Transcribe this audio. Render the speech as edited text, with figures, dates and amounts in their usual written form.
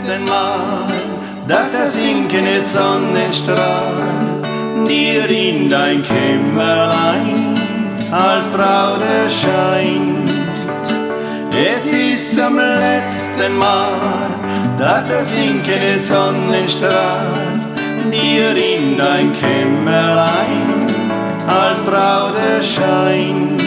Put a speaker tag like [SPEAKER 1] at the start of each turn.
[SPEAKER 1] letzten Mal, dass der sinkende Sonnenstrahl dir in dein Kämmerlein als Braut erscheint. Es ist zum letzten Mal, dass der sinkende Sonnenstrahl dir in dein Kämmerlein als Braut erscheint.